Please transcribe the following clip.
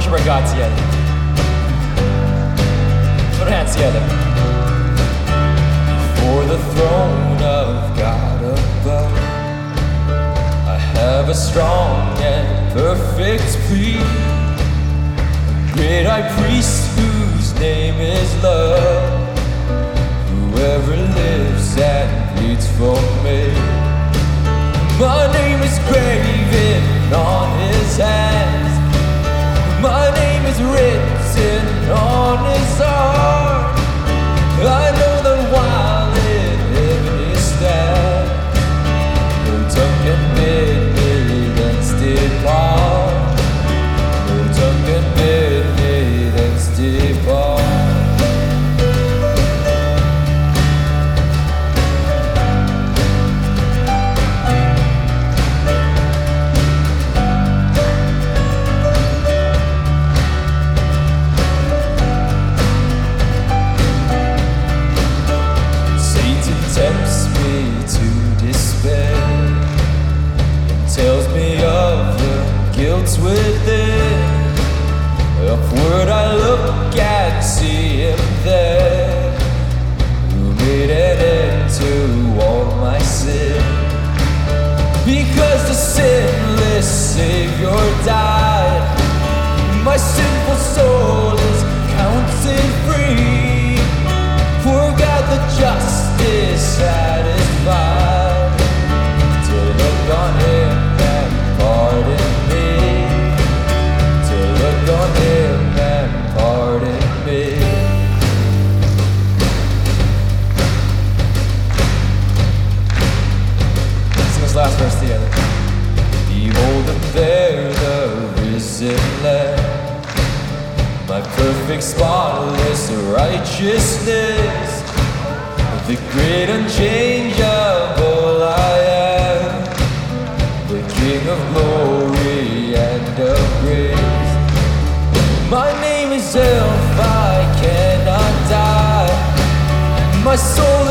worship our God together. Put our hands together. For the throne of God above, I have a strong and perfect plea. A great high priest whose name is love, whoever lives and pleads for me. My name is graven on his hands, my name is written on his heart. I know that while in heaven he stands, no tongue can bid me thence depart. No tongue can bid me thence depart. Tempts me to despair and tells me of the guilt within. Upward I look and see him there, who made an end to all my sin. Because the sinless Savior died, my sinful soul is counted free. For God the just is satisfied to look on him and pardon me, to look on him and pardon me. Sing this last verse together. Behold and there the risen Lamb, my perfect spotless righteousness, the great unchangeable I am, the King of glory and of grace. My name is Elf, I cannot die, my soul